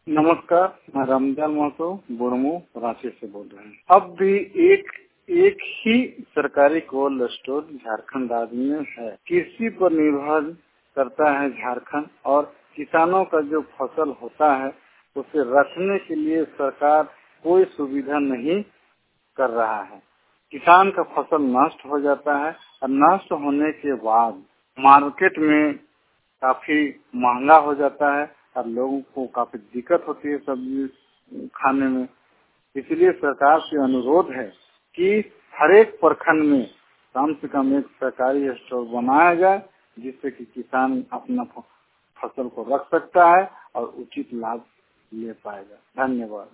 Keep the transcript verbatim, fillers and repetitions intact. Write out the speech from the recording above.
नमस्कार, मैं रमजान महतो बुढ़मू रांची से बोल रहे हैं। अब भी एक एक ही सरकारी कोल्ड स्टोर झारखंड राज्य में है। कृषि पर निर्भर करता है झारखंड, और किसानों का जो फसल होता है उसे रखने के लिए सरकार कोई सुविधा नहीं कर रहा है। किसान का फसल नष्ट हो जाता है और नष्ट होने के बाद मार्केट में काफी महंगा हो जाता है और लोगों को काफी दिक्कत होती है सब्जी खाने में। इसलिए सरकार से अनुरोध है कि हर एक प्रखंड में कम से कम एक सरकारी स्टोर बनाया जाए, जिससे कि किसान अपना फसल को रख सकता है और उचित लाभ ले पाएगा। धन्यवाद।